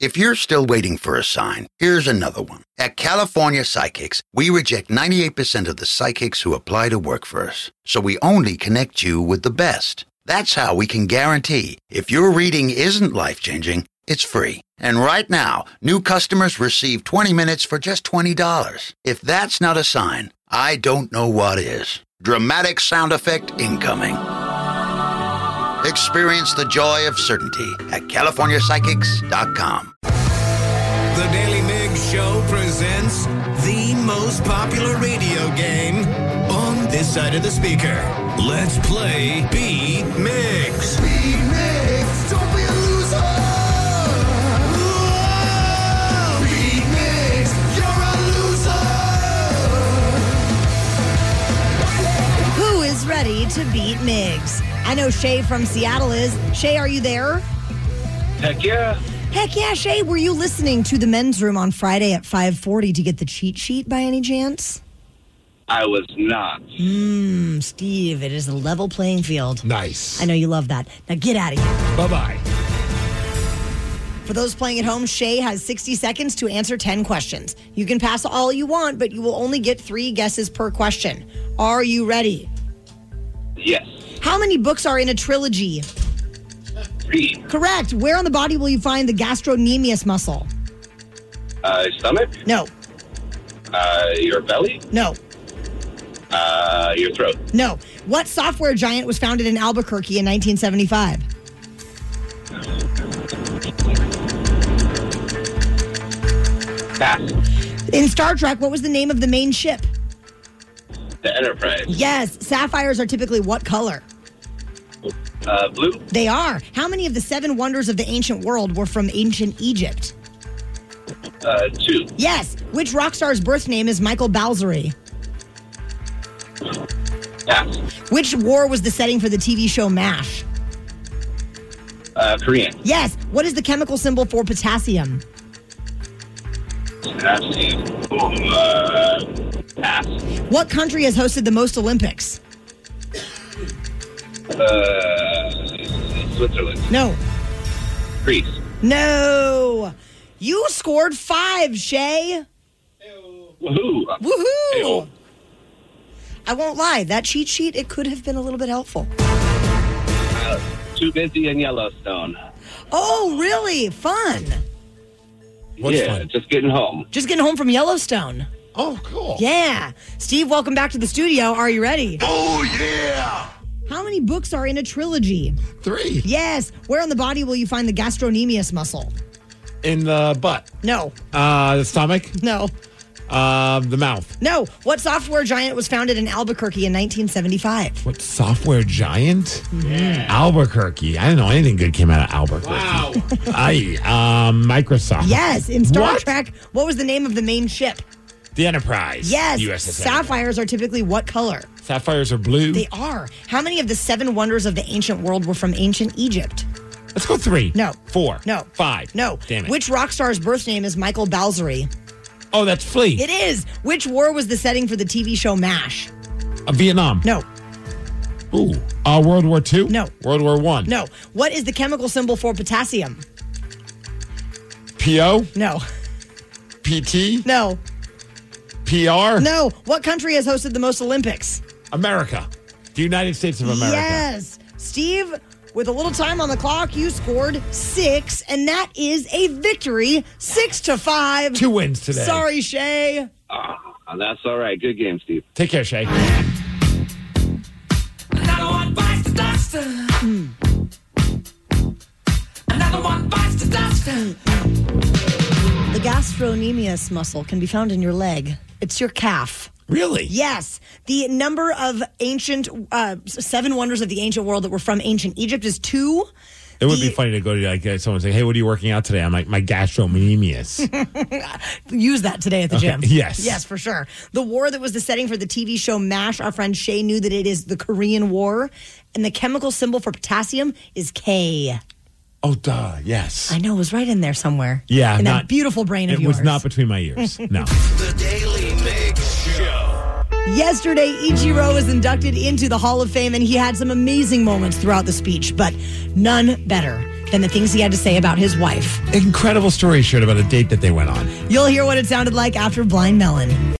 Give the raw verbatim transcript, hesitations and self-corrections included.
If you're still waiting for a sign, here's another one. At California Psychics, we reject ninety-eight percent of the psychics who apply to work for us. So we only connect you with the best. That's how we can guarantee if your reading isn't life-changing, it's free. And right now, new customers receive twenty minutes for just twenty dollars. If that's not a sign, I don't know what is. Dramatic sound effect incoming. Experience the joy of certainty at California Psychics dot com. The Daily Migs Show presents the most popular radio game on this side of the speaker. Let's play Beat Migs. Beat Migs, don't be a loser. Whoa! Beat Migs, you're a loser. Who is ready to beat Migs? I know Shay from Seattle is. Shay, are you there? Heck yeah. Heck yeah, Shay. Were you listening to the men's room on Friday at five forty to get the cheat sheet by any chance? I was not. Mmm, Steve, it is a level playing field. Nice. I know you love that. Now get out of here. Bye-bye. For those playing at home, Shay has sixty seconds to answer ten questions. You can pass all you want, but you will only get three guesses per question. Are you ready? Yes. How many books are in a trilogy? Three. Correct. Where on the body will you find the gastrocnemius muscle? Uh, stomach? No. Uh, your belly? No. Uh, your throat? No. What software giant was founded in Albuquerque in nineteen seventy-five? Pass. In Star Trek, what was the name of the main ship? The Enterprise? Yes. Sapphires are typically what color? Uh, blue? They are. How many of the seven wonders of the ancient world were from ancient Egypt? Uh, two. Yes. Which rock star's birth name is Michael Balzery? Pass. Which war was the setting for the T V show MASH? Uh, Korean? Yes. What is the chemical symbol for potassium? Potassium. Uh, pass. What country has hosted the most Olympics? Uh, Switzerland? No. Greece? No. You scored five, Shay. Woohoo! Woohoo! Hey-oh. I won't lie. That cheat sheet, it could have been a little bit helpful. Uh, too busy in Yellowstone. Oh, really? Fun. What's yeah, fun? just getting home. Just getting home from Yellowstone. Oh, cool. Yeah. Steve, welcome back to the studio. Are you ready? Oh, yeah. How many books are in a trilogy? Three. Yes. Where on the body will you find the gastrocnemius muscle? In the butt. No. Uh, the stomach. No. Uh, the mouth. No. What software giant was founded in Albuquerque in nineteen seventy-five? What software giant? Yeah. Albuquerque. I didn't know anything good came out of Albuquerque. Wow. I, um, Microsoft. Yes. In Star What? Trek, what was the name of the main ship? The Enterprise. Yes. U S S Sapphires are typically what color? Sapphires are blue. They are. How many of the seven wonders of the ancient world were from ancient Egypt? Let's go three. No. Four. No. Five. No. Damn it. Which rock star's birth name is Michael Balzery? Oh, that's Flea. It is. Which war was the setting for the T V show MASH? Uh, Vietnam. No. Ooh. Uh, World War Two? No. World War One? No. What is the chemical symbol for potassium? P O? No. P T? No. P R? No. What country has hosted the most Olympics? America. The United States of America. Yes. Steve, with a little time on the clock, you scored six, and that is a victory, six to five. Two wins today. Sorry, Shay. Uh, that's all right. Good game, Steve. Take care, Shay. Another one bites the dust. Mm. Another one bites the dust. The gastrocnemius muscle can be found in your leg. It's your calf. Really? Yes. The number of ancient, uh, seven wonders of the ancient world that were from ancient Egypt is two. It would The- be funny to go to like uh, someone say, "Hey, what are you working out today?" I'm like, "My gastrocnemius." Use that today at the Okay, gym. yes. Yes, for sure. The war that was the setting for the T V show MASH, our friend Shay knew that it is the Korean War. And the chemical symbol for potassium is K. Oh, duh. Yes. I know, it was right in there somewhere. Yeah, In not- that beautiful brain of It yours. was not between my ears. No. The Daily Migs Show. Yesterday, Ichiro was inducted into the Hall of Fame, and he had some amazing moments throughout the speech, but none better than the things he had to say about his wife. Incredible story he shared about a date that they went on. You'll hear what it sounded like after Blind Melon.